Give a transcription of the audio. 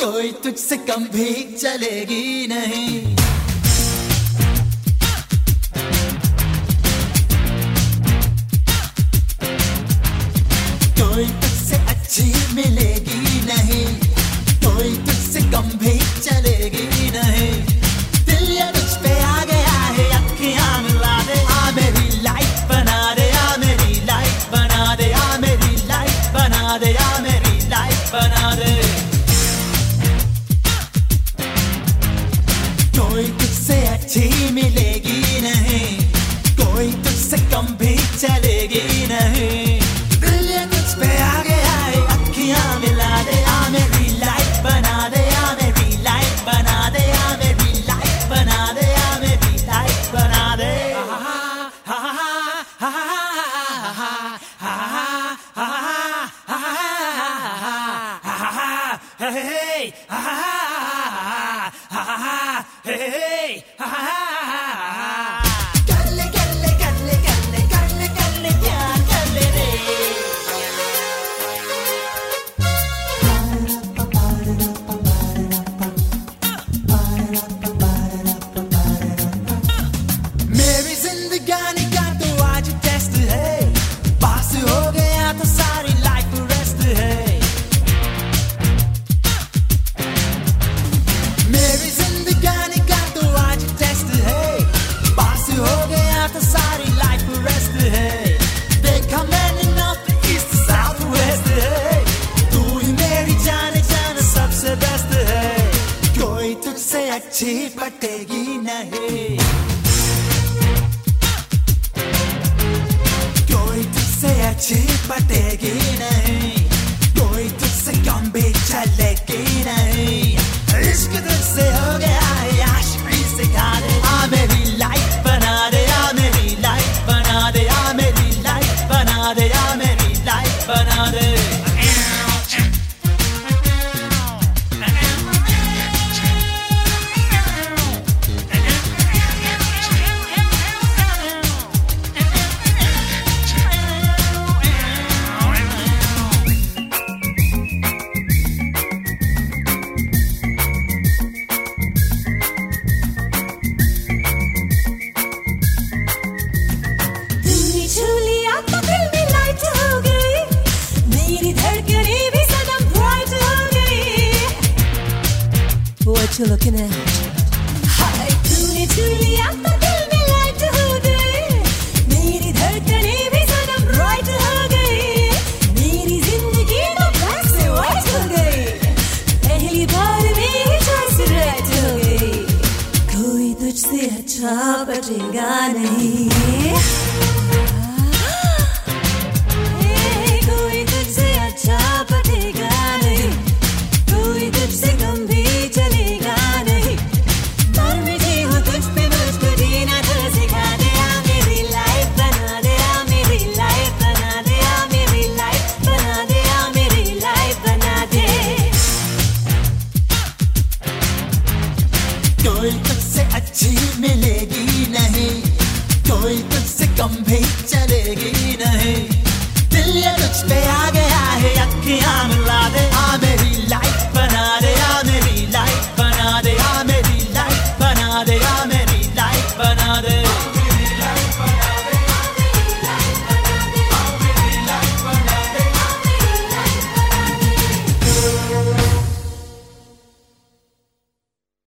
कोई तुझसे कम भी चलेगी नहीं। कोई तुझसे अच्छी मिलेगी नहीं, कोई तुझसे कम भी चलेगी नहीं। दिल ये तुझ पे आ गया है, अखियां मिला दे, आ मेरी लाइफ बना दे, आ मेरी लाइफ बना दे, आ मेरी लाइफ बना दे, आ मेरी लाइफ बना दे। कोई तुझसे अच्छी मिलेगी नहीं, कोई तुझसे कम भी चलेगी नहीं। दिल ये तुझ पे आ गया है, अखियां मिला दे, आ मेरी लाइफ बना दे, आ मेरी लाइफ बना दे, आ मेरी लाइफ बना दे, आ मेरी लाइफ बना दे। कर ले कर ले कर ले कर ले कर ले कर ले प्यार कर ले रे। मेरी जिंदगानी का तो आज टेस्ट है, पास हो गया तो सारी लाइफ रेस्ट है। मेरी जिंदगानी का तो आज टेस्ट है, पास हो गया तो सारी लाइफ रेस्ट है। देखा मैंने नॉर्थ ईस्ट साउथ वेस्ट है, तू ही मेरी जान जान सबसे बेस्ट है। कोई तुझसे अच्छी पटेगी नहीं, कोई तुझसे अच्छी पटेगी नहीं, कोई तुझसे कम भी चलेगी नहीं। इश्क तुझसे हो गया है, आशिकी सिखा दे, आ मेरी लाइफ बना दे, आ मेरी लाइफ बना दे, आ मेरी लाइफ बना दे, आ मेरी लाइफ बना दे। तूने छू लिया तो दिल में लाइट हो गई, मेरी धड़कनें भी सनम ब्राइट हो गई। What you looking at? हाय तूने छू लिया तो दिल में लाइट हो गई, मेरी धड़कनें भी सनम ब्राइट हो गई। मेरी जिंदगी तो ब्लैक से व्हाइट हो गई, पहली बार मेरी चॉइस राइट हो गई। कोई तुझसे अच्छा बचेगा नहीं, कोई तुझसे अच्छा बचेगा नहीं, कोई तुझसे कम भी चलेगा नहीं। पर मैं जी हूँ तुझ पे, मुझको जीना तो सिखा दे, आ मेरी लाइफ बना दे, आ मेरी लाइफ बना दे, आ मेरी लाइफ बना दे, आ मेरी लाइफ बना दे। कोई तुझसे अच्छी मिलेगी नहीं, कोई तुझसे कम भी चलेगी नहीं। दिल ये तुझ पे आ गया है, अखियां मिला दे, आ मेरी